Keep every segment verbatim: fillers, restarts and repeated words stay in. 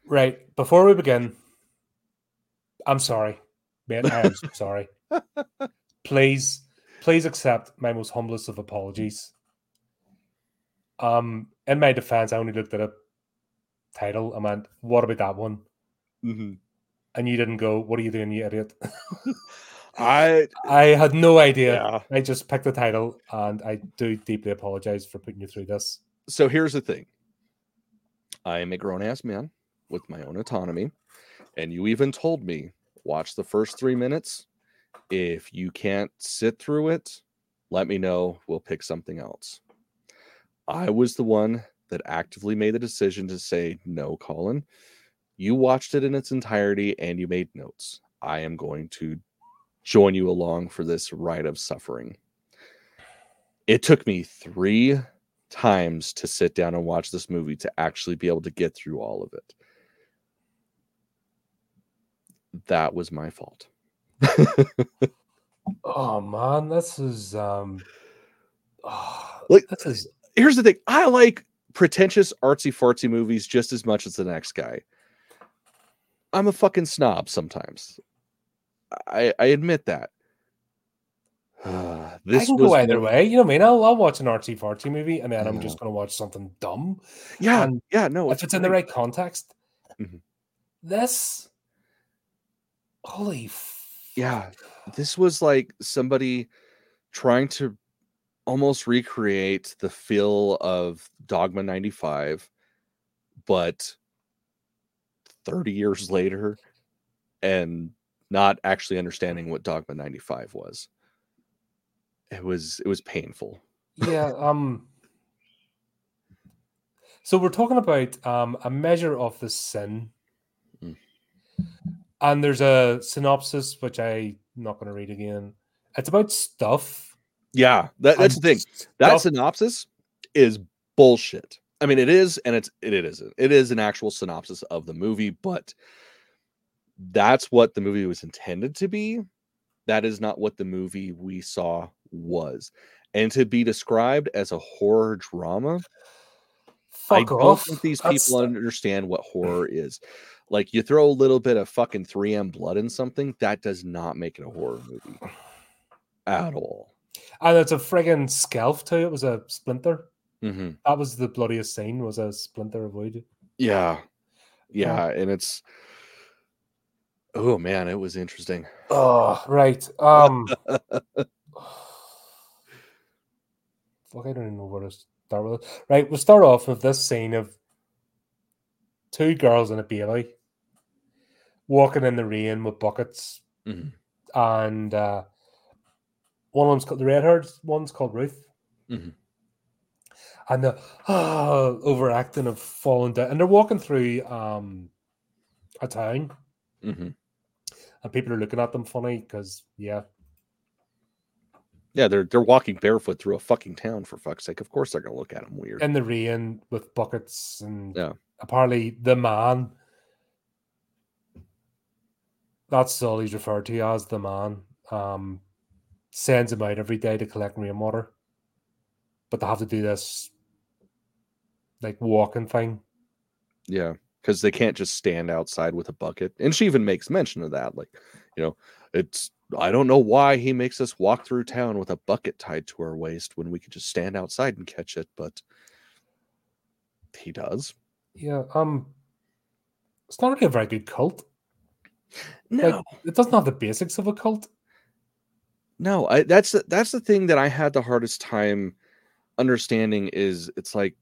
Right. Before we begin, I'm sorry, mate. I am so sorry. Please, please accept my most humblest of apologies. Um, in my defense, I only looked at a title and went, "What about that one?" Mm-hmm. And you didn't go, "What are you doing, you idiot?" I I had no idea. Yeah. I just picked the title, and I do deeply apologize for putting you through this. So here's the thing. I am a grown-ass man with my own autonomy, and you even told me, watch the first three minutes. If you can't sit through it, let me know. We'll pick something else. I was the one that actively made the decision to say, no, Colin. You watched it in its entirety and you made notes. I am going to join you along for this ride of suffering. It took me three times to sit down and watch this movie to actually be able to get through all of it. That was my fault. Oh man, this is um oh, like this is here's the thing. I like pretentious artsy fartsy movies just as much as the next guy. I'm a fucking snob sometimes. I, I admit that. Uh, this I can was go either one, way. You know what I mean? I'll, I'll watch an artsy fartsy movie and then I'm yeah. just going to watch something dumb. Yeah, and yeah, no, if it's it's in the great. right context, mm-hmm. this, holy fuck. Yeah, this was like somebody trying to almost recreate the feel of Dogma ninety-five, but thirty years later, and not actually understanding what Dogma ninety-five was. It was it was painful. Yeah. Um. So we're talking about um a measure of the sin, Mm. and there's a synopsis which I'm not going to read again. It's about stuff. Yeah, that, that's the thing. That Stuff. synopsis is bullshit. I mean, it is, and it's it, it isn't. It is an actual synopsis of the movie, but that's what the movie was intended to be. That is not what the movie we saw was. And to be described as a horror drama, Fuck I don't off. think these That's people understand what horror is. Like, you throw a little bit of fucking three M blood in something, that does not make it a horror movie at all. And it's a friggin' skelf too. It was a splinter. Mm-hmm. That was the bloodiest scene. Was a splinter avoided. Yeah, yeah, and it's oh man, it was interesting. Oh right. Um. Fuck, I don't even know where to start with it. Right, we'll start off with this scene of two girls and a baby walking in the rain with buckets, mm-hmm. and uh, one of them's called the red-haired one's called Ruth, Mm-hmm. and the uh, overacting of falling down, and they're walking through um, a town, Mm-hmm. and people are looking at them funny because yeah, yeah, they're they're walking barefoot through a fucking town, for fuck's sake. Of course, they're gonna look at them weird in the rain with buckets, and yeah. apparently the man. That's all he's referred to as the man. Um, sends him out every day to collect rainwater, but they have to do this like walking thing. Yeah, because they can't just stand outside with a bucket. And she even makes mention of that. Like, you know, it's, I don't know why he makes us walk through town with a bucket tied to our waist when we could just stand outside and catch it, but he does. Yeah, um, it's not really a very good cult. No, like, it doesn't have the basics of a cult. No, I, that's the, that's the thing that I had the hardest time understanding is it's like,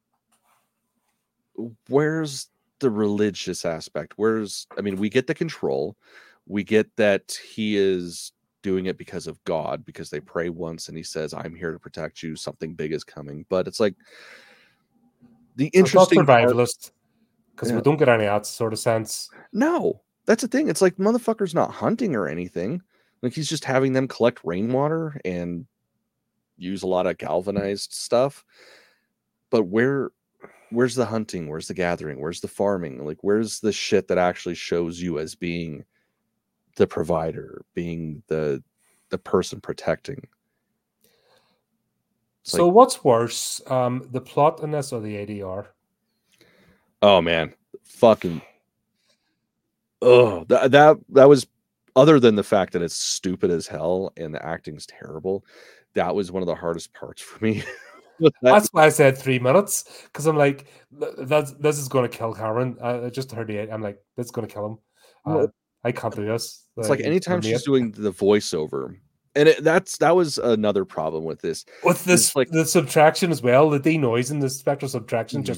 where's the religious aspect? Where's, I mean, we get the control, we get that he is doing it because of God, because they pray once and he says, I'm here to protect you, something big is coming. But it's like the So interesting it's not part, survivalist because yeah. we don't get any of that sort of sense. No, that's the thing. It's like motherfucker's not hunting or anything. Like, he's just having them collect rainwater and use a lot of galvanized stuff. But where where's the hunting? Where's the gathering? Where's the farming? Like, where's the shit that actually shows you as being the provider, being the the person protecting? It's So like, what's worse, um, the plot in this or the A D R? oh man, fucking Oh, that that that was, other than the fact that it's stupid as hell and the acting's terrible, that was one of the hardest parts for me with that. That's why I said three minutes because I'm like, that's this is going to kill Cameron. I, I just heard the I'm like, this is going to kill him. Uh, Well, I can't do this. it's Like, like he's my anytime mate. she's doing the voiceover, and it, that's that was another problem with this. With It's this, like, the subtraction as well, the denoising, the spectral subtraction, mhm, just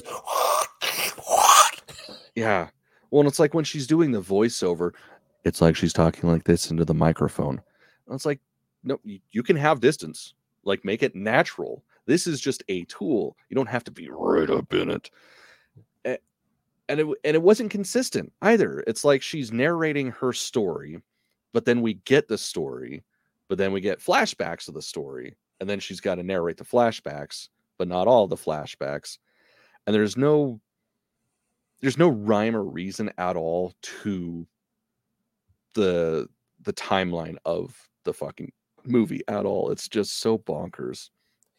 yeah. Well, and it's like when she's doing the voiceover, it's like she's talking like this into the microphone. And it's like, no, you, you can have distance. Like, make it natural. This is just a tool. You don't have to be right up in it. A- And it and it wasn't consistent either. It's like she's narrating her story, but then we get the story, but then we get flashbacks of the story, and then she's got to narrate the flashbacks, but not all the flashbacks. And there's no there's no rhyme or reason at all to the the timeline of the fucking movie at all. It's just so bonkers.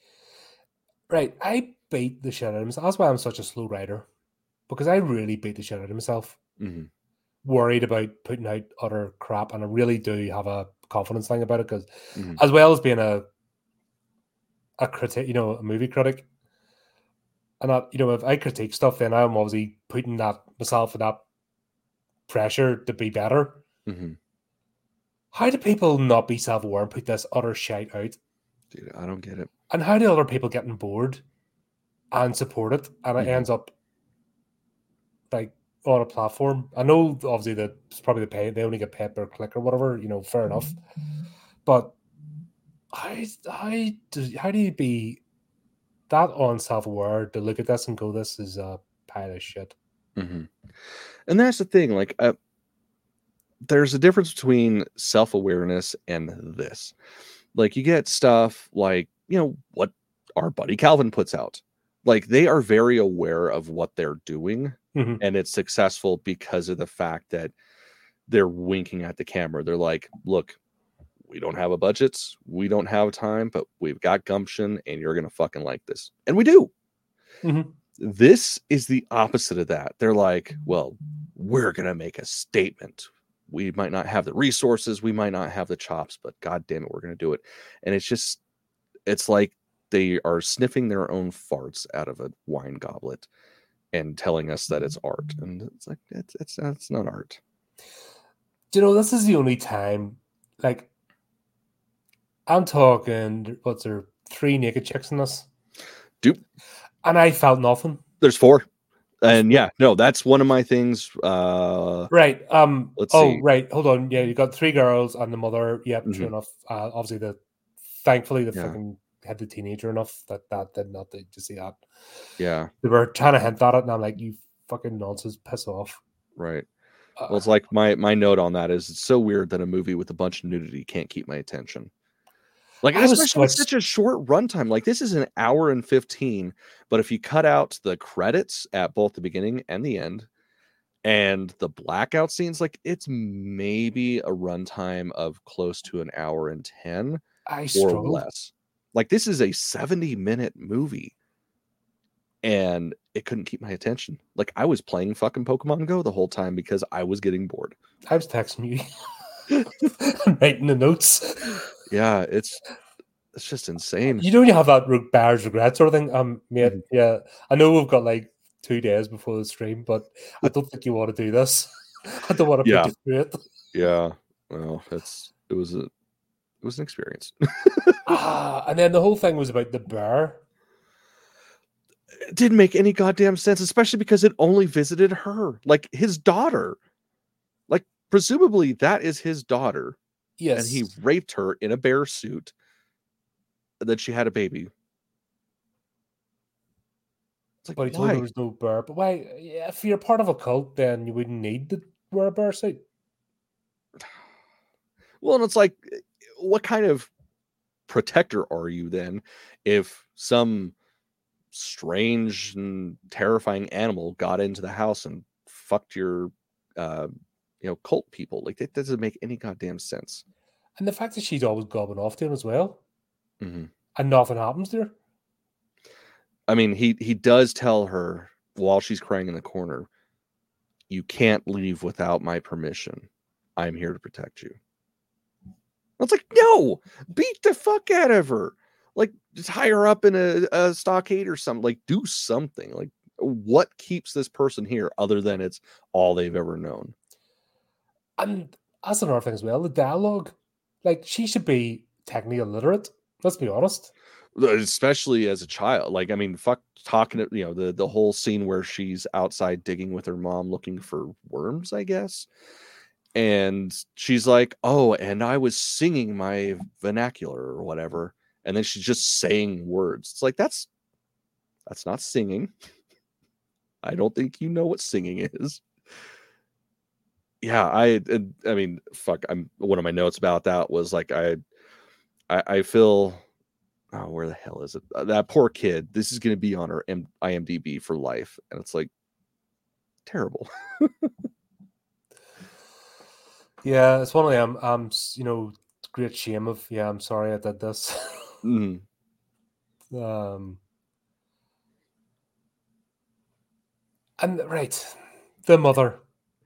right. I beat the shit out of myself. That's why I'm such a slow writer because I really beat the shit out of myself. Mm-hmm. Worried about putting out utter crap, and I really do have a confidence thing about it because, Mm-hmm. as well as being a a critic, you know, a movie critic, and that, you know, if I critique stuff, then I'm obviously putting that myself in that pressure to be better. Mm-hmm. How do people not be self-aware and put this utter shite out? Dude, I don't get it. And how do other people get on board and support it, and it Mm-hmm. ends up like on a platform? I know obviously that it's probably the pay, they only get paid per click or whatever, you know, fair enough. But how how do how do you be that unself-aware to look at this and go, this is a pile of shit? Mm-hmm. And that's the thing. Like, uh, there's a difference between self-awareness and this. Like, you get stuff like, you know, what our buddy Calvin puts out. Like, they are very aware of what they're doing, Mm-hmm. and it's successful because of the fact that they're winking at the camera. They're like, look, we don't have a budget, we don't have time, but we've got gumption, and you're gonna fucking like this. And we do. Mm-hmm. This is the opposite of that. They're like, well, we're gonna make a statement. We might not have the resources, we might not have the chops, but god damn it, we're gonna do it. And it's just, it's like they are sniffing their own farts out of a wine goblet and telling us that it's art. And it's like, it's it's, it's not art. Do you know, this is the only time, like, I'm talking, what's there, three naked chicks in this? Dude, and I felt nothing. There's four. And yeah, no, that's one of my things. Uh, right. Um. Let's oh, see. right. Hold on. Yeah, you got three girls and the mother. Yep, Mhm. true enough. Uh, obviously, the thankfully the Yeah. fucking had the teenager enough that that did not to, to see that. Yeah. They were trying to hint at it, and I'm like, you fucking nonsense, piss off. Right. Uh, Well, it's like my my note on that is, it's so weird that a movie with a bunch of nudity can't keep my attention. Like, I was especially with switched. such a short runtime. Like, this is an hour and fifteen, but if you cut out the credits at both the beginning and the end, and the blackout scenes, like, it's maybe a runtime of close to an hour and ten I or struggled. less. Like, this is a seventy minute movie, and it couldn't keep my attention. Like, I was playing fucking Pokemon Go the whole time because I was getting bored. I was texting you, writing the notes. Yeah, it's it's just insane. You know, you have that re- bears regret sort of thing. Um, mate, Mhm. yeah, I know we've got like two days before the stream, but I don't think you want to do this. I don't want to Yeah. put you through it. Yeah, well, it's it was a it was an experience. Ah, and then the whole thing was about the bear. It didn't make any goddamn sense, especially because it only visited her, like his daughter. Like, presumably that is his daughter, Yes, and he raped her in a bear suit. And then she had a baby. It's like, but he told her there why? was no bear. But why? Yeah, if you're part of a cult, then you wouldn't need to wear a bear suit. Well, and it's like, what kind of protector are you then if some strange and terrifying animal got into the house and fucked your uh you know cult people? Like, that doesn't make any goddamn sense. And the fact that she's always gobbing off to him as well, Mm-hmm. and nothing happens to her. I mean, he he does tell her while she's crying in the corner, You can't leave without my permission. I'm here to protect you. I was like, no, beat the fuck out of her. Like, just hire her up in a, a stockade or something. Like, do something. Like, what keeps this person here other than it's all they've ever known? And that's another thing as well. The dialogue, like, she should be technically illiterate. Let's be honest. Especially as a child. Like, I mean, fuck talking to, you know, the, the whole scene where she's outside digging with her mom looking for worms, I guess. And she's like, oh, and I was singing my vernacular or whatever. And then she's just saying words. It's like, that's, that's not singing. I don't think you know what singing is. Yeah, I, I mean, fuck. I'm one of my notes about that was like, I, I, I feel, oh, where the hell is it? Uh, that poor kid. This is going to be on her M- I M D B for life, and it's like terrible. Yeah, it's one of them. Um, you know, great shame of yeah. I'm sorry I did this. mm. Um, and right, the mother.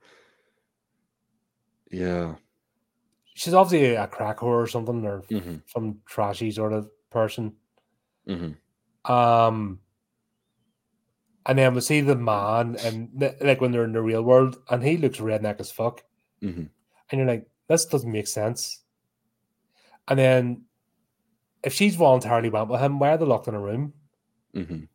Yeah, she's obviously a crack whore or something, or mm-hmm. some trashy sort of person. Mm-hmm. Um, and then we see the man, and like when they're in the real world, and he looks redneck as fuck, mm-hmm. and you're like, this doesn't make sense. And then, if she's voluntarily went with him, why are they locked in a room? Mm-hmm.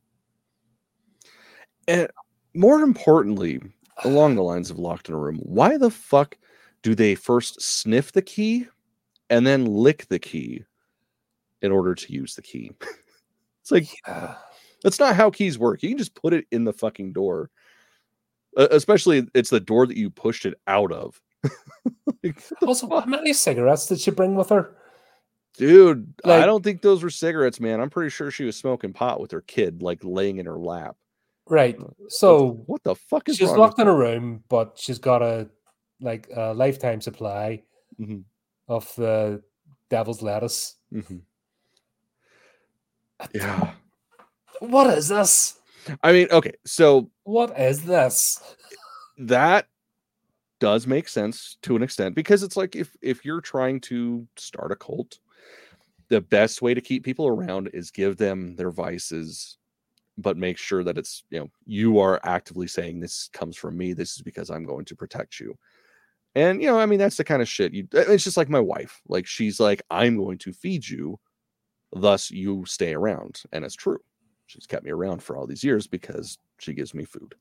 And more importantly, along the lines of locked in a room, why the fuck do they first sniff the key and then lick the key in order to use the key? It's like, yeah. That's not how keys work. You can just put it in the fucking door. Uh, especially, it's the door that you pushed it out of. Like, also, fuck? How many cigarettes did she bring with her? Dude, like, I don't think those were cigarettes, man. I'm pretty sure she was smoking pot with her kid, like laying in her lap. Right. So what the fuck is she's wrong locked with in a room, but she's got a like a lifetime supply mm-hmm. of the devil's lettuce. Mm-hmm. Yeah. What is this? I mean, okay, so what is this? That does make sense to an extent, because it's like if if you're trying to start a cult, the best way to keep people around is give them their vices, but make sure that it's, you know, you are actively saying this comes from me. This is because I'm going to protect you. And, you know, I mean, that's the kind of shit you, it's just like my wife. Like, she's like, I'm going to feed you, thus you stay around. And it's true. She's kept me around for all these years because she gives me food.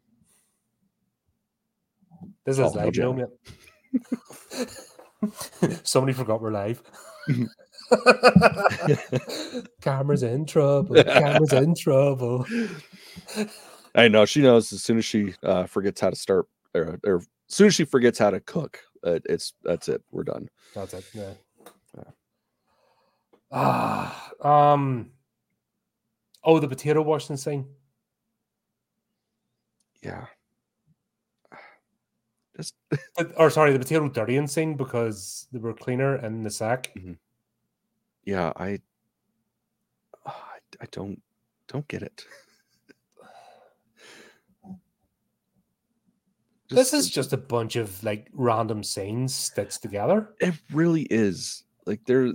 This is live, no, man. Somebody forgot we're live. Camera's in trouble. Camera's in trouble. I know, she knows as soon as she uh, forgets how to start, or, or as soon as she forgets how to cook, uh, it's that's it. We're done. That's it. Yeah. yeah. Ah, um. Oh, the potato washing scene. Yeah. Just or sorry, the potato dirtying scene because they were cleaner in the sack. Mm-hmm. Yeah, I, oh, I, I don't, don't get it. Just, this is just a bunch of like random scenes stitched together. It really is. Like there.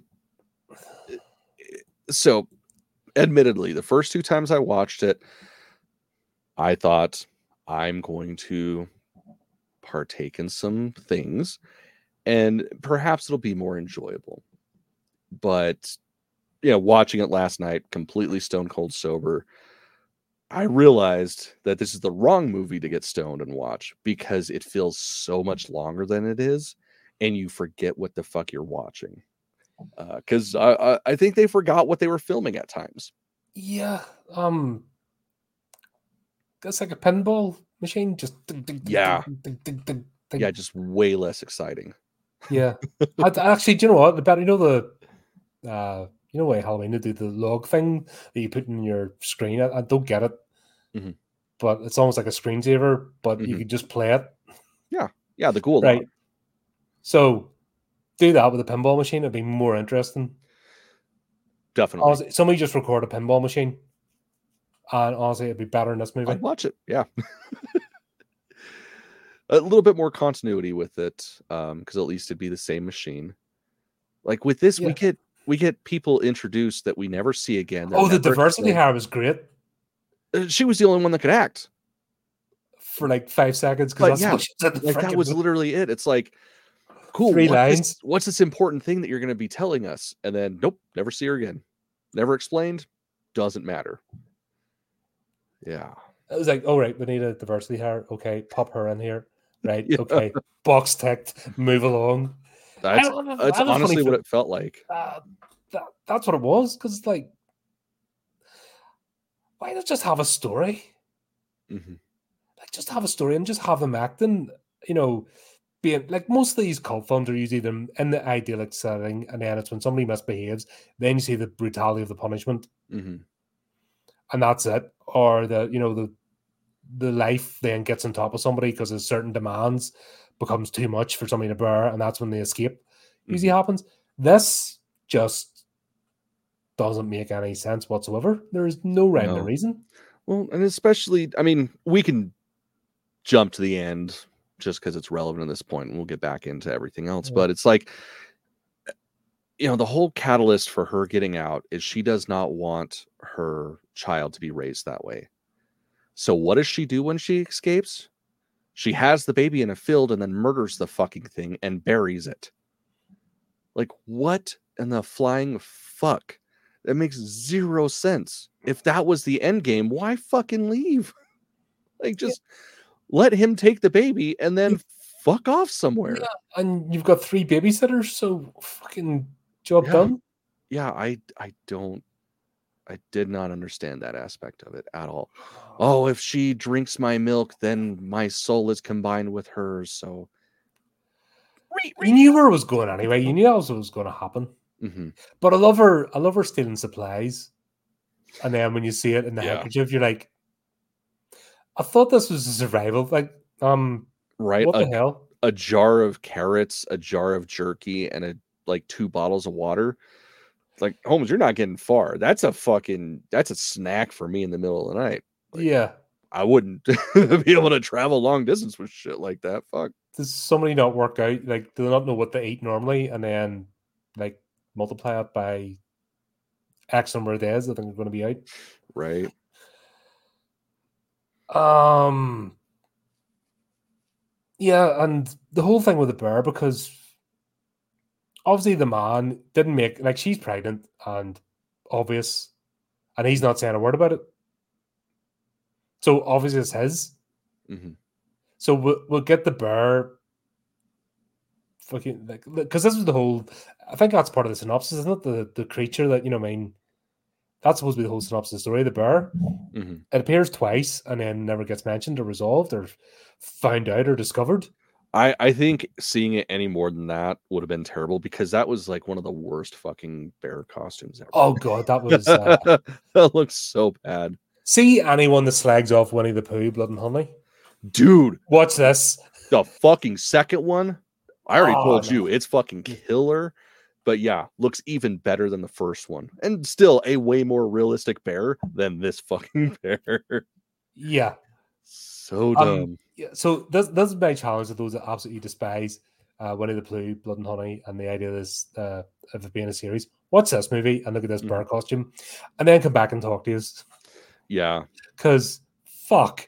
So, admittedly, the first two times I watched it, I thought I'm going to partake in some things and perhaps it'll be more enjoyable. But, you know, watching it last night, completely stone cold sober, I realized that this is the wrong movie to get stoned and watch because it feels so much longer than it is and you forget what the fuck you're watching. Because uh, I, I think they forgot what they were filming at times. Yeah. Um. That's like a pinball machine. Just yeah. Yeah, just way less exciting. Yeah. I, actually, do you know what? The better, you know, the, uh, you know, why Halloween, they do the log thing that you put in your screen. I, I don't get it. Mm-hmm. But it's almost like a screensaver, but mm-hmm. you can just play it. Yeah. Yeah, the ghoul right. log. So do that with a pinball machine. It'd be more interesting. Definitely. Honestly, somebody just record a pinball machine. And honestly, it'd be better in this movie. I'd watch it. Yeah. a little bit more continuity with it, um, because at least it'd be the same machine. Like with this, Yeah. we get we get people introduced that we never see again. They're Oh, the never diversity explained. hire was great Uh, She was the only one that could act. for like five seconds But because that's yeah, what she did. The Like that frickin' was movie. literally it. It's like, cool. Three What's lines. this, what's this important thing that you're going to be telling us? And then, nope, never see her again. Never explained. Doesn't matter. Yeah. It was like, oh right, we need a diversity hire. Okay, pop her in here. Right. Yeah. Okay. Box ticked. Move along. That's I don't know, that's I have a funny honestly what feel- it felt like. Uh, that, that's what it was. Because it's like, why not just have a story? Mhm. Like, just have a story and just have them acting. You know, being like most of these cult films are usually them in the idyllic setting, and then it's when somebody misbehaves, then you see the brutality of the punishment, Mhm. and that's it. Or the you know the the life then gets on top of somebody because of certain demands becomes too much for somebody to bear, and that's when the escape usually Mhm. happens. This just doesn't make any sense whatsoever. There is no rhyme or No. reason. Well, and especially, I mean, we can jump to the end just because it's relevant at this point, and we'll get back into everything else. Yeah. But it's like, you know, the whole catalyst for her getting out is she does not want her child to be raised that way. So what does she do when she escapes? She has the baby in a field and then murders the fucking thing and buries it. Like, what in the flying fuck? That makes zero sense. If that was the end game, why fucking leave? Like, just let him take the baby and then fuck off somewhere. Yeah, and you've got three babysitters, so fucking job Yeah. done. Yeah, I I don't I did not understand that aspect of it at all. Oh, if she drinks my milk, then my soul is combined with hers. So You knew where it was going anyway. You knew that was what was going to happen. Mhm. But I love her. I love her stealing supplies, and then when you see it in the Yeah. handkerchief, you're like, I thought this was a survival. Like, um, Right, what a, the hell? a jar of carrots, a jar of jerky, and a like two bottles of water. Like, Holmes, you're not getting far. That's a fucking that's a snack for me in the middle of the night. Like, Yeah. I wouldn't be able to travel long distance with shit like that. Fuck. Does somebody not work out? Like, do they not know what they eat normally, and then like multiply it by X number of days that they're going to be out? Right. Um. Yeah, and the whole thing with the bear, because obviously the man didn't make, like, she's pregnant and obvious, and he's not saying a word about it. So obviously it's his. Mhm. So we'll, we'll get the bear fucking, like, because this was the whole, I think that's part of the synopsis, isn't it? The the creature that, you know, I mean, that's supposed to be the whole synopsis of the story. The bear, Mhm. it appears twice and then never gets mentioned or resolved or found out or discovered. I, I think seeing it any more than that would have been terrible because that was like one of the worst fucking bear costumes ever. Oh god, that was uh, that looks so bad. see anyone that slags off Winnie the Pooh, Blood and Honey, Dude, watch this. the fucking second one, I already Oh, told no. you it's fucking killer. But yeah, looks even better than the first one. And still a way more realistic bear than this fucking bear. Yeah. So Um, dumb. yeah, so this this is my challenge to those that absolutely despise uh, Winnie the Pooh, Blood and Honey, and the idea of this uh, of it being a series. Watch this movie and look at this bear Mhm. costume, and then come back and talk to us. Yeah. Because fuck.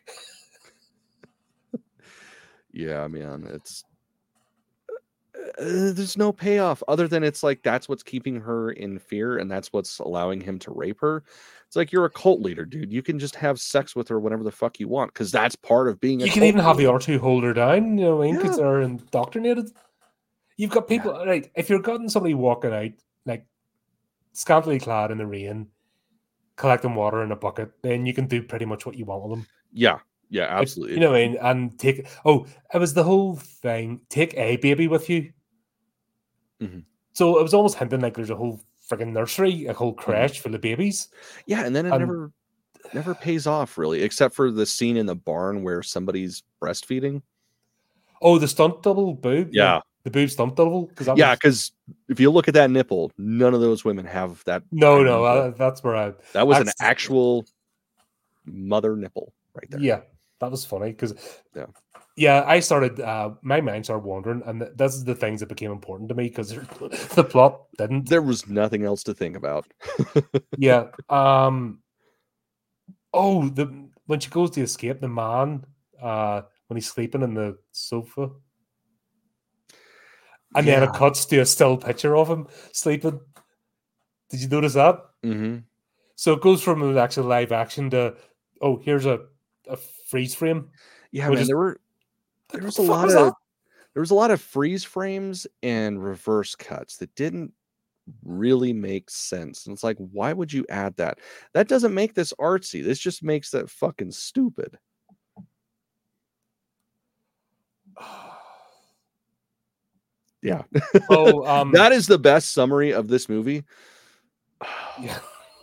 Yeah, man. It's uh, there's no payoff other than it's like that's what's keeping her in fear and that's what's allowing him to rape her. It's like you're a cult leader, dude. You can just have sex with her whenever the fuck you want because that's part of being a You can cult even have the leader. R two hold her down, you know what I mean? Because Yeah. they're indoctrinated. You've got people, right? If you're gotten somebody walking out, like scantily clad in the rain, collecting water in a bucket, then you can do pretty much what you want with them. Yeah. Yeah, Like, absolutely. you know what I mean? And take, oh, it was the whole thing. Take a baby with you. Mhm. So it was almost hinting like there's a whole freaking nursery, a whole creche full of babies. Yeah, and then it And- never never pays off really, except for the scene in the barn where somebody's breastfeeding. Oh, the stunt double boob. Yeah. The boob stunt double. Because Yeah, was, because if you look at that nipple, none of those women have that. no, tiny no, nipple. uh, that's where I. that was an that's- actual mother nipple right there. Yeah, that was funny because Yeah. Yeah, I started. Uh, my mind started wandering, and th- this is the things that became important to me because the plot didn't. There was nothing else to think about. Yeah. Um. Oh, the when she goes to escape, the man, uh, when he's sleeping in the sofa, and then Yeah. it cuts to a still picture of him sleeping. Did you notice that? Mm-hmm. So it goes from an actual live action to, oh, here's a, a freeze frame. Yeah, Which man. is There were like, there what was the a fuck lot was of that? there was a lot of freeze frames and reverse cuts that didn't really make sense. And it's like, why would you add that? That doesn't make this artsy. This just makes that fucking stupid. Yeah. Oh, um, that is the best summary of this movie. yeah.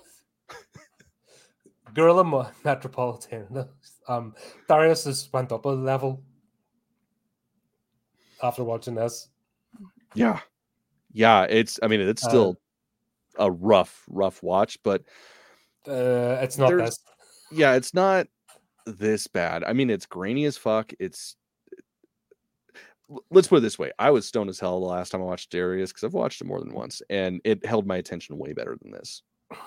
Gorilla Metropolitan. Um, Darius has went up a level after watching this. Yeah. Yeah. It's, I mean, it's still uh, a rough, rough watch, but uh, it's not there's, this. yeah, it's not this bad. I mean, it's grainy as fuck. It's, let's put it this way. I was stoned as hell the last time I watched Darius because I've watched it more than once, and it held my attention way better than this.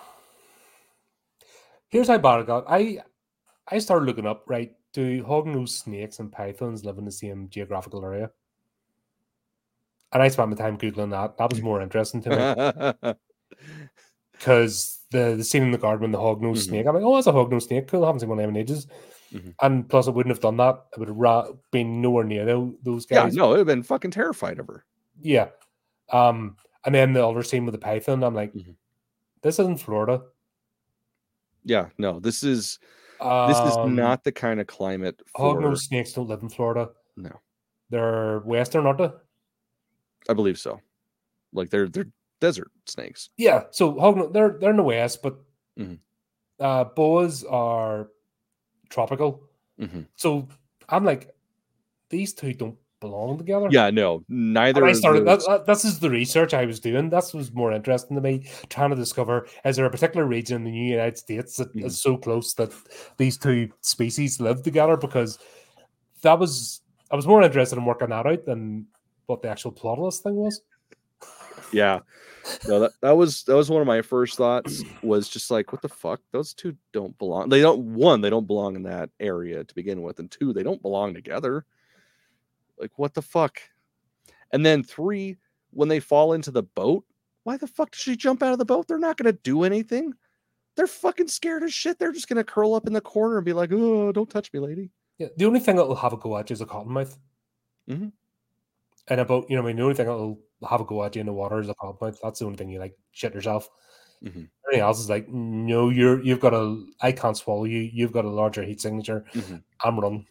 Here's how bad it got. I I started looking up, right? Do hognose snakes and pythons live in the same geographical area? And I spent my time Googling that. That was more interesting to me. Because the, the scene in the garden when the hognose mm-hmm. snake, I'm like, oh, that's a hognose snake. Cool. I haven't seen one of them in ages. Mm-hmm. And plus, it wouldn't have done that. It would have ra- been nowhere near those guys. Yeah, no, it would have been fucking terrified of her. Yeah. Um, and then the other scene with the python, I'm like, mm-hmm. this isn't Florida. Yeah, no, this is um, this is not the kind of climate for... Hognose snakes don't live in Florida. No. They're western, aren't they? I believe so. Like they're they're desert snakes. Yeah, so hognose, they're they're in the west, but mm-hmm. uh, boas are tropical. Mm-hmm. So I'm like, these two don't belong together. Yeah, no, neither. And I started. That, that, this is the research I was doing. This was more interesting to me, trying to discover: is there a particular region in the United States that mm-hmm. is so close that these two species live together? Because that was, I was more interested in working that out than what the actual plot of this thing was. Yeah, no, that, that was that was one of my first thoughts. Was just like, what the fuck? Those two don't belong. They don't. One, they don't belong in that area to begin with, and two, they don't belong together. Like, what the fuck? And then three, when they fall into the boat, why the fuck does she jump out of the boat? They're not going to do anything. They're fucking scared as shit. They're just going to curl up in the corner and be like, oh, don't touch me, lady. Yeah, the only thing that will have a go at you is a cottonmouth. Mm-hmm. And about, you know, I mean, the only thing that will have a go at you in the water is a cottonmouth. That's the only thing you like shit yourself. Mm-hmm. Everything else is like, no, you're, you've got a, I can't swallow you. You've got a larger heat signature. Mm-hmm. I'm running.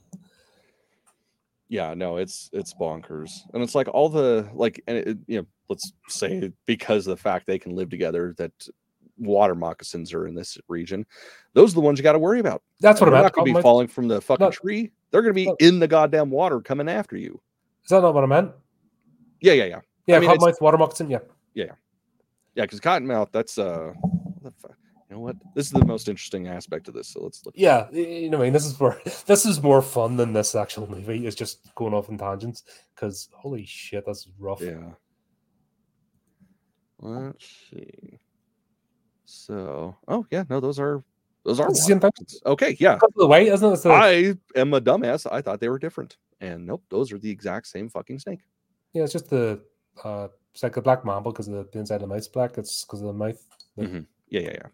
Yeah, no, it's it's bonkers, and it's like all the like, and it, you know, let's say because of the fact they can live together, that water moccasins are in this region. Those are the ones you got to worry about. That's what I'm not going to be falling from the fucking not, tree. They're going to be not, in the goddamn water coming after you. Is that not what I meant? Yeah, yeah, yeah. Yeah, I mean, cottonmouth, water moccasin. Yeah, yeah, yeah. Because cottonmouth, that's uh, what the fuck? You know what? This is the most interesting aspect of this. So let's look. Yeah, you know, I mean, this is where this is more fun than this actual movie. It's just going off in tangents because holy shit, that's rough. Yeah. Let's see. So, oh yeah, no, those are those are okay. Yeah, the way, isn't it? So, I am a dumbass. I thought they were different, and nope, those are the exact same fucking snake. Yeah, it's just the uh, it's like a black mamba because the inside of the mouth's black. It's because of the mouth. The, mm-hmm. Yeah, yeah, yeah.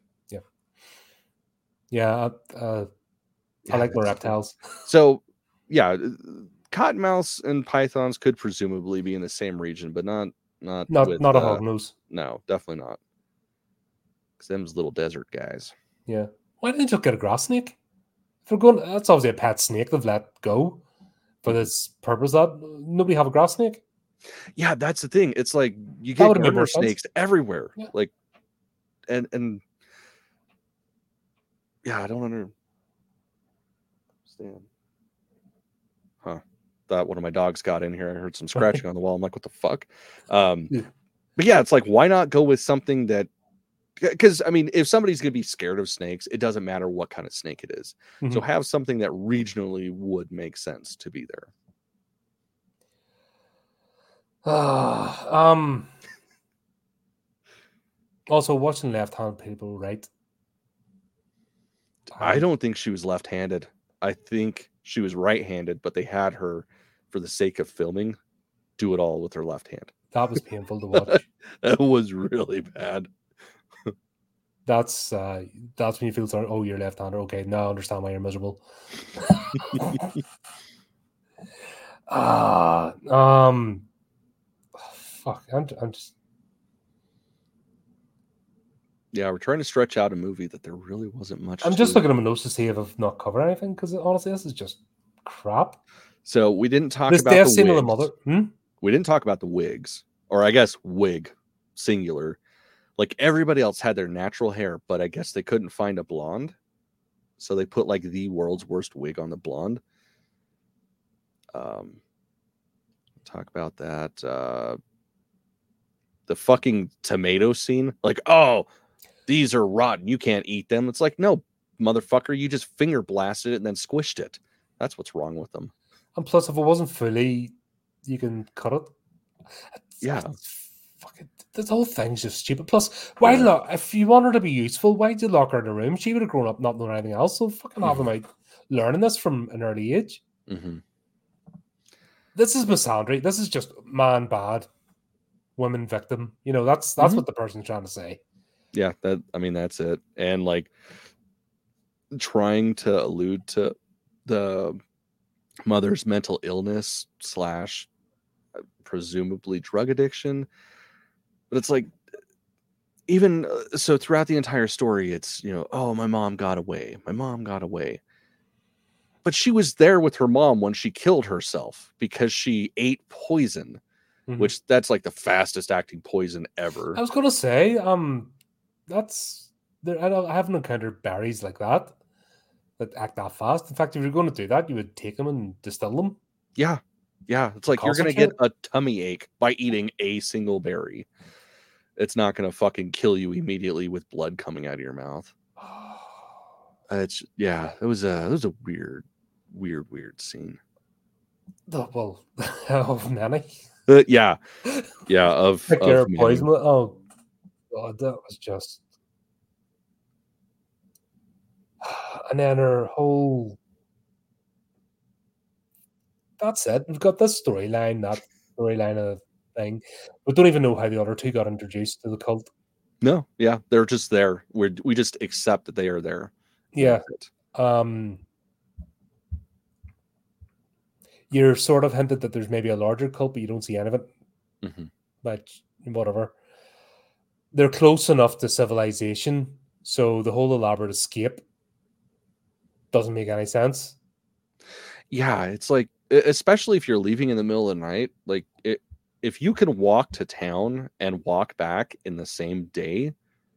Yeah, uh, yeah, I like the reptiles. So, yeah, cottonmouths and pythons could presumably be in the same region, but not not not with, not a uh, hognose. No, definitely not. Because them's little desert guys. Yeah. Why didn't you get a grass snake? If we're going, that's obviously a pet snake they've let go for this purpose. That nobody have a grass snake. Yeah, that's the thing. It's like you get garter snakes everywhere, yeah. like, and and. Yeah, I don't understand. Huh. Thought one of my dogs got in here. I heard some scratching on the wall. I'm like, what the fuck? Um, yeah. But yeah, it's like, why not go with something that because I mean, if somebody's going to be scared of snakes, it doesn't matter what kind of snake it is. Mhm. So have something that regionally would make sense to be there. Uh, um. Also, watching left-hand people, right? I Um, don't think she was left-handed. I think she was right-handed, but they had her, for the sake of filming, do it all with her left hand. that was painful to watch. That was really bad. That's uh, that's when you feel sorry. Oh, you're left-hander. Okay, now I understand why you're miserable. Ah, um, fuck. I'm, I'm just. Yeah, we're trying to stretch out a movie that there really wasn't much. I'm to. just looking at my notes to see if I've not covered anything because honestly, this is just crap. So we didn't talk This about death the scene of the wigs. mother. Hmm? We didn't talk about the wigs, or I guess wig, singular. Like everybody else had their natural hair, but I guess they couldn't find a blonde, so they put like the world's worst wig on the blonde. Um, talk about that. Uh, the fucking tomato scene, like, oh, these are rotten, you can't eat them. It's like, no, motherfucker, you just finger blasted it and then squished it. That's what's wrong with them. And plus, if it wasn't fully, you can cut it. Yeah. Fucking, this whole thing's just stupid. Plus, why Yeah. lock? If you want her to be useful, why'd you lock her in a room? She would have grown up not knowing anything else. So fucking have them out learning this from an early age. Mm-hmm. This is misandry. This is just man bad, women victim. You know, that's that's Mhm. what the person's trying to say. Yeah, that I mean that's it. And like trying to allude to the mother's mental illness slash presumably drug addiction. But it's like even uh, so throughout the entire story, it's, you know, oh, my mom got away. My mom got away. But she was there with her mom when she killed herself because she ate poison, Mhm. which that's like the fastest acting poison ever. I was gonna say, um, that's there. I, don't, I haven't encountered berries like that that act that fast. In fact, if you're going to do that, you would take them and distill them. Yeah. Yeah. It's like you're going to get Concentrate. a tummy ache by eating a single berry. It's not going to fucking kill you immediately with blood coming out of your mouth. Uh, it's yeah, it was a it was a weird, weird, weird scene. Oh, well, of many. Uh, yeah, yeah, of, Like of your many. poison. Oh god, that was just. And then her whole. That's it. We've got this storyline, that storyline of thing. We don't even know how the other two got introduced to the cult. No, yeah, they're just there. We we just accept that they are there. Yeah. That's it. Um. You're sort of hinted that there's maybe a larger cult, but you don't see any of it. Mm-hmm. But whatever. They're close enough to civilization, so the whole elaborate escape doesn't make any sense. Yeah, it's like, e- especially if you're leaving in the middle of the night, like it, if you can walk to town and walk back in the same day,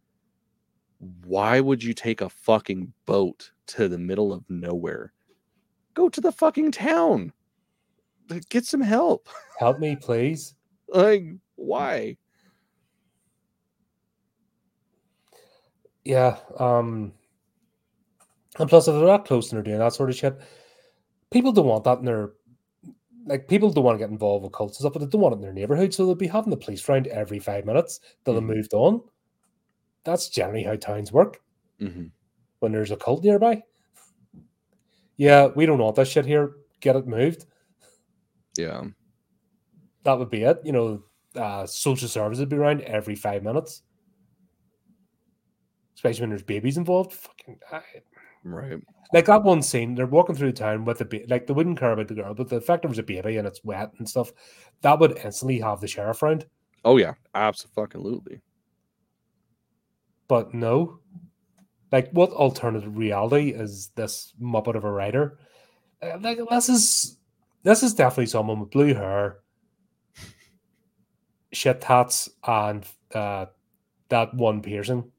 why would you take a fucking boat to the middle of nowhere? Go to the fucking town. Like, get some help. Help me, please. Like, why? Yeah. Um. And plus, if they're that close and they're doing that sort of shit, people don't want that in their. Like, people don't want to get involved with cults and stuff, but they don't want it in their neighborhood, so they'll be having the police round every five minutes till Mhm. they moved on. That's generally how towns work Mm-hmm. when there's a cult nearby. Yeah, we don't want this shit here. Get it moved. Yeah. That would be it. You know, uh, social services would be around every five minutes, especially when there's babies involved. Fucking, I, Right. like that one scene, they're walking through town with the baby. Like they wouldn't care about the girl, but the fact there was a baby and it's wet and stuff, that would instantly have the sheriff round. Oh yeah, absolutely. But no, like what alternative reality is this muppet of a writer? Uh, like this is this is definitely someone with blue hair, shit hats, and uh, that one piercing.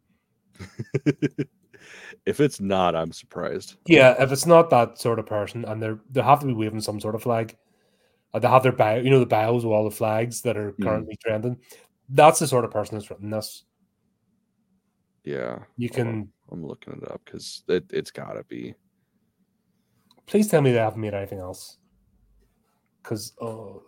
If it's not, I'm surprised. Yeah, if it's not that sort of person, and they're they have to be waving some sort of flag, uh, they have their bio, you know, the bios with all the flags that are Mhm. currently trending. That's the sort of person that's written this. Yeah. You can. Oh, I'm looking it up because it, it's got to be. Please tell me they haven't made anything else. Because oh,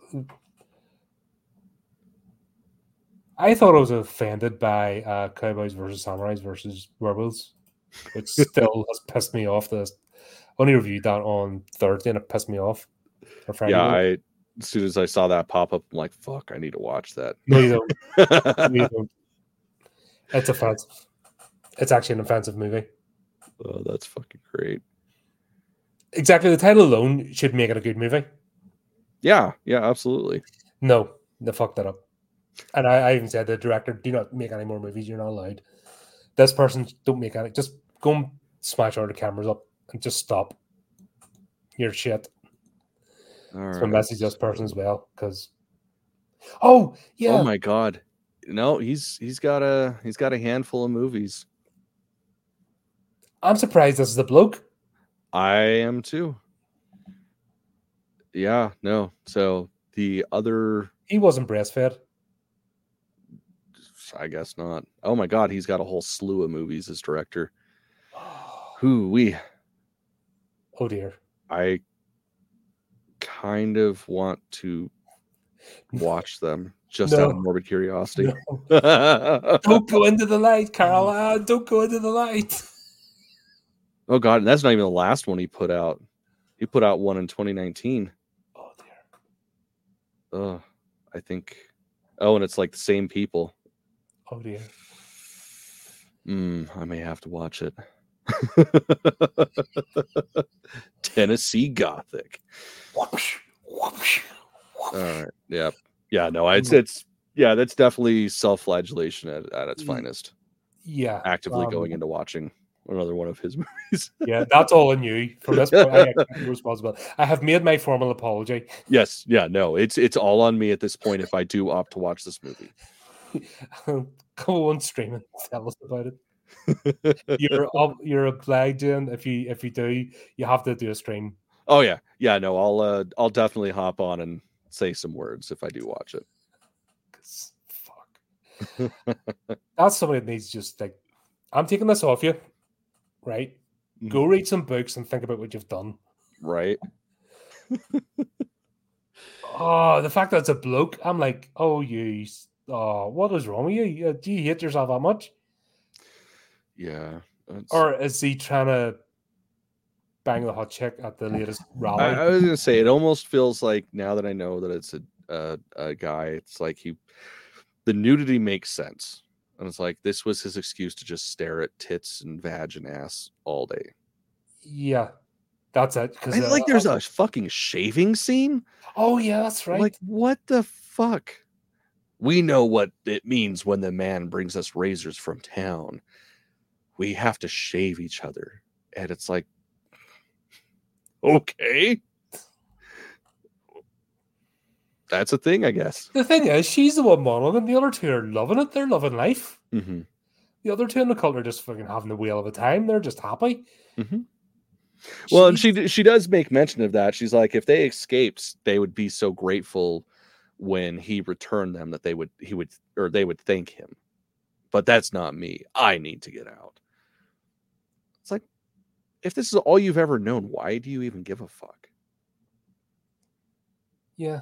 I thought I was offended by uh, Cowboys versus Samurais versus Werewolves, which still has pissed me off. This only reviewed that on Thursday and it pissed me off. Or Friday. Yeah, I as soon as I saw that pop up, I'm like, fuck, I need to watch that. No, you don't. No, you don't. It's offensive. It's actually an offensive movie. Oh, that's fucking great. Exactly. The title alone should make it a good movie. Yeah, yeah, absolutely. No, they fucked that up. And I, I even said to the director, do not make any more movies. You're not allowed. This person, don't make any. Just go and smash all the cameras up and just stop. You're shit. All so right. message this person as well. Because, oh, yeah. Oh, my God. No, he's he's got a he's got a handful of movies. I'm surprised this is a bloke. I am too. Yeah, no. So the other, he wasn't breastfed. I guess not. Oh my God, he's got a whole slew of movies as director. Who we? Oh dear. I kind of want to watch them just no. out of morbid curiosity. No. Don't go into the light, Carl. Ah, don't go into the light. Oh God, and that's not even the last one he put out. He put out one in twenty nineteen. Oh dear. Oh, I think. Oh, and it's like the same people. Oh dear. Mm, I may have to watch it. Tennessee Gothic. Whoosh, whoosh, whoosh. All right. Yeah. Yeah. No, it's it's yeah. That's definitely self-flagellation at, at its finest. Yeah. Actively um, going into watching another one of his movies. Yeah, that's all I knew. From this point, I accept the responsibility. I have made my formal apology. Yes. Yeah. No, it's it's all on me at this point. If I do opt to watch this movie, go on stream and tell us about it. you're you're obliged in if you if you do you have to do a stream. Oh yeah, yeah. No, I'll uh, I'll definitely hop on and say some words if I do watch it. Fuck. That's somebody that needs just like, I'm taking this off you, right? Mm-hmm. Go read some books and think about what you've done. Right. Oh, the fact that it's a bloke, I'm like, oh, you, oh, what is wrong with you? Do you hate yourself that much? Yeah. That's... Or is he trying to bang the hot chick at the latest rally? I, I was gonna say, it almost feels like now that I know that it's a a, a guy, it's like he, the nudity makes sense, and it's like this was his excuse to just stare at tits and vag and ass all day. Yeah, that's it. Because uh, like, there's uh, a fucking shaving scene. Oh yeah, that's right. Like, what the fuck? We know what it means when the man brings us razors from town. We have to shave each other. And it's like, okay. That's a thing, I guess. The thing is, she's the one monologuing. The other two are loving it. They're loving life. Mm-hmm. The other two in the cult are just fucking having the wheel of a time. They're just happy. Mm-hmm. Well, and she she does make mention of that. She's like, if they escaped, they would be so grateful when he returned them that they would he would or they would thank him. But that's not me. I need to get out. It's like, if this is all you've ever known, why do you even give a fuck? Yeah.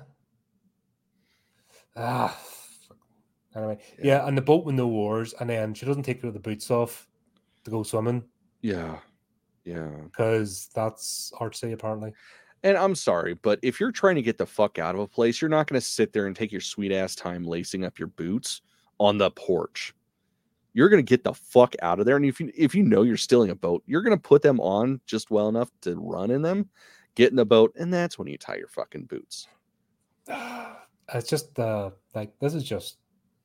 Ah. Anyway, yeah. yeah, and the boat with no oars, and then she doesn't take the boots off to go swimming. Yeah. Yeah. Because that's artsy, apparently. And I'm sorry, but if you're trying to get the fuck out of a place, you're not going to sit there and take your sweet ass time lacing up your boots on the porch. You're going to get the fuck out of there. And if you, if you know you're stealing a boat, you're going to put them on just well enough to run in them, get in the boat, and that's when you tie your fucking boots. It's just, uh, like, this is just...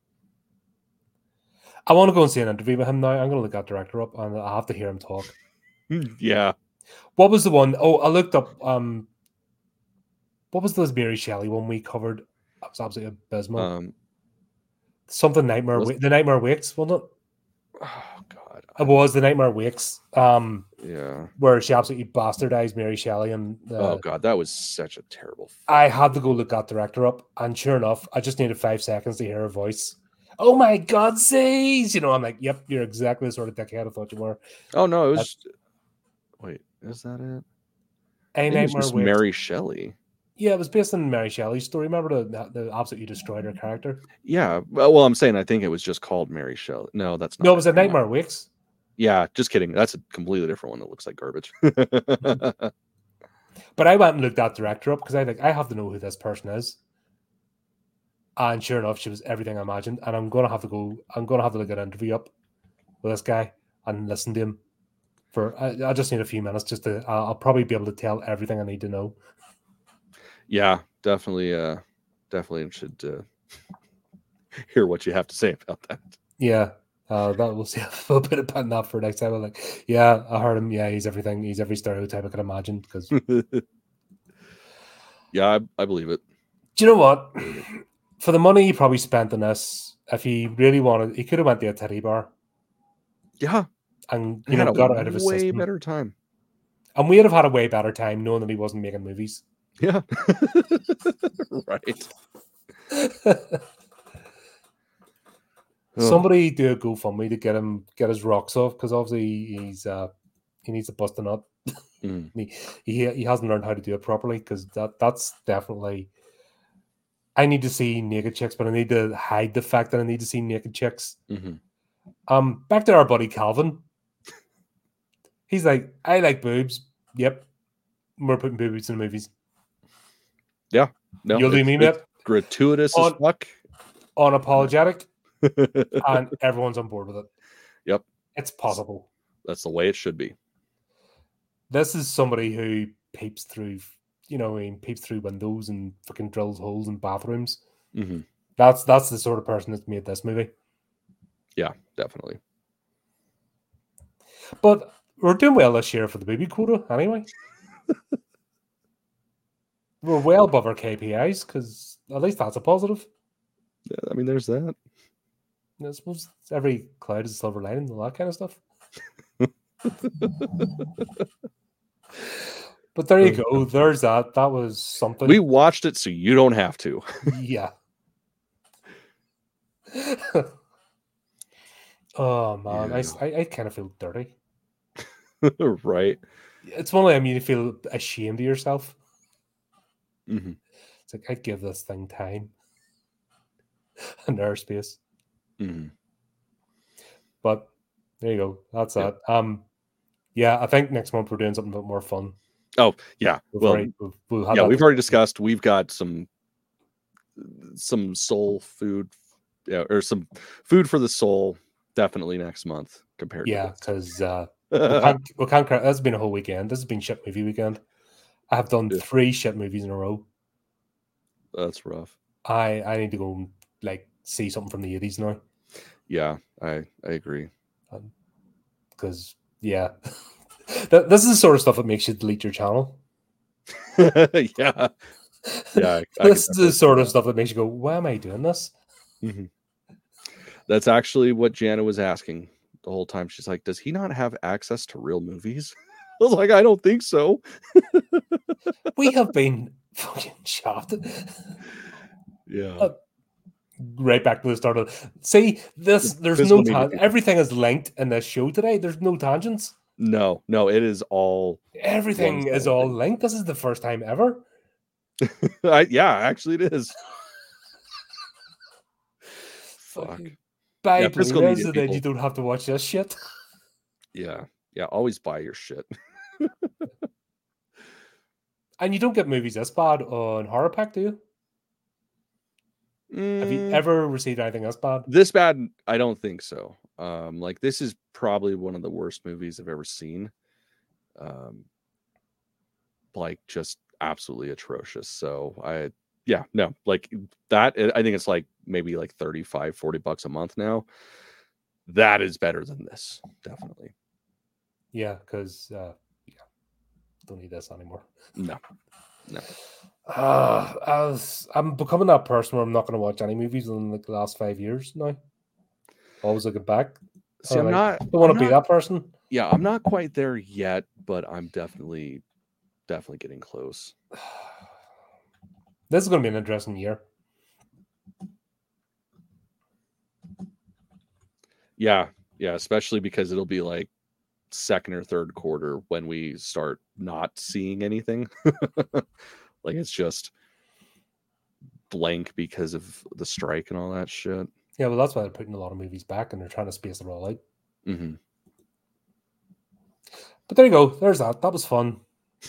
I want to go and see an interview with him now. I'm going to look that director up, and I have to hear him talk. Yeah. What was the one? Oh, I looked up... um, what was the Mary Shelley one we covered? That was absolutely abysmal. Um, Something Nightmare... was... The Nightmare Wakes, wasn't it? Oh, God. It was The Nightmare Wakes. Um, yeah. Where she absolutely bastardized Mary Shelley. And, uh, oh, God. That was such a terrible... I had to go look that director up, and sure enough, I just needed five seconds to hear her voice. oh my God, Z's. You know, I'm like, yep, you're exactly the sort of dickhead I thought you were. Oh no, it was. That's, Wait, is that it? A I think it was Nightmare just Wakes. Mary Shelley. Yeah, it was based on Mary Shelley's story. Remember the the absolutely destroyed her character? Yeah, well, well, I'm saying I think it was just called Mary Shelley. No, that's not. No, it it. was A Never mind. Nightmare Wakes. Yeah, just kidding. That's a completely different one that looks like garbage. But I went and looked that director up because I think I have to know who this person is. And sure enough, she was everything I imagined. And I'm gonna have to go. I'm gonna have to look an interview up with this guy and listen to him for. I, I just need a few minutes just to. I'll, I'll probably be able to tell everything I need to know. Yeah, definitely. Uh, definitely should uh, hear what you have to say about that. Yeah, uh, that we'll see. I'll put it on that for next time. I'm like, yeah, I heard him. Yeah, he's everything. He's every stereotype I could imagine. Because yeah, I, I believe it. do you know what? For the money he probably spent on this, if he really wanted, he could have went to a teddy bar. Yeah, And he you had know a got it out of his way system. better time. And we'd have had a way better time knowing that he wasn't making movies. Yeah, right. Somebody do a GoFundMe to get him get his rocks off because obviously he's uh he needs to bust a nut. Mm. he, he he hasn't learned how to do it properly because that that's definitely. I need to see naked chicks, but I need to hide the fact that I need to see naked chicks. Mm-hmm. Um, back to our buddy Calvin. He's like, I like boobs. Yep, we're putting boobs in the movies. Yeah, no, you'll do me, mate. Gratuitous Un- as fuck. Unapologetic. And everyone's on board with it. Yep. It's possible. That's the way it should be. This is somebody who peeps through, you know, I mean, peeps through windows and fucking drills holes in bathrooms. Mm-hmm. That's that's the sort of person that's made this movie. Yeah, definitely. But we're doing well this year for the baby quota, anyway. We're well above our K P Is because at least that's a positive. Yeah, I mean, there's that. I suppose every cloud is a silver lining and all that kind of stuff. But there you go. There's that. That was something. We watched it, so you don't have to. Yeah. Oh man, yeah. I, I I kind of feel dirty. Right. It's one way I mean you feel ashamed of yourself. Mm-hmm. It's like I'd give this thing time and airspace. Mm-hmm. But there you go. That's yep. that. Um, yeah, I think next month we're doing something a bit more fun. Oh yeah, we've well, already, we've, we've yeah, we've already discussed. We've got some some soul food, yeah, or some food for the soul. Definitely next month compared. Yeah, to because uh, we can't. We can't. This has been a whole weekend. This has been shit movie weekend. I have done yeah. three shit movies in a row. That's rough. I I need to go and, like see something from the eighties now. Yeah, I I agree. Because um, yeah, this is the sort of stuff that makes you delete your channel. yeah, yeah. I, I this is the sort of stuff that makes you go, "Why am I doing this?" Mm-hmm. That's actually what Jana was asking the whole time. She's like, "Does he not have access to real movies?" I was like, "I don't think so." We have been fucking shafted. Yeah. Uh, right back to the start of see this. There's this no ta- everything is linked in this show today. There's no tangents. No, no, it is all. Everything is all thing. linked. This is the first time ever. I, yeah, actually, it is. Fuck. Buy yeah, Blu-rays so that you don't have to watch this shit. Yeah, yeah. Always buy your shit. And you don't get movies this bad on Horror Pack, do you? Mm, have you ever received anything this bad? This bad? I don't think so. Um, like this is probably one of the worst movies I've ever seen. Um, like just absolutely atrocious. So I, yeah, no, like that. I think it's like maybe like thirty-five, forty bucks a month now. That is better than this, definitely. Yeah, because uh, yeah, don't need this anymore. No, no. Uh, I was, I'm becoming that person where I'm not going to watch any movies in like the last five years now. Always looking back. See, I'm like, not. I don't want to be that person. Yeah, I'm not quite there yet, but I'm definitely, definitely getting close. This is going to be an interesting year. Yeah, yeah, especially because it'll be like second or third quarter when we start not seeing anything. Like it's just blank because of the strike and all that shit. Yeah, well, that's why they're putting a lot of movies back and they're trying to space it all out. Mm-hmm. But there you go. There's that. That was fun.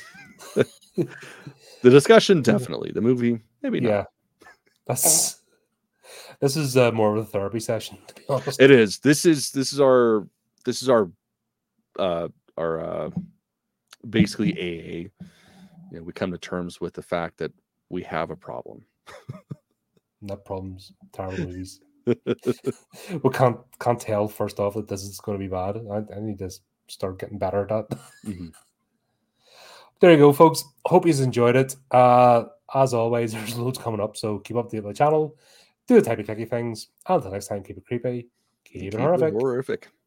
The discussion, definitely. The movie, maybe yeah. not. That's this is uh, more of a therapy session, to be honest. It is. This is this is our this is our uh our uh basically A A. You know, we come to terms with the fact that we have a problem. Not problems, terrible movies. We can't can't tell first off that this is going to be bad. I, I need to start getting better at that. Mm-hmm. There you go, folks. Hope you enjoyed it. Uh, as always, there's loads coming up, so keep up to the channel. Do the type of clicky things. And until next time, keep it creepy, keep, keep it horrific. It horrific.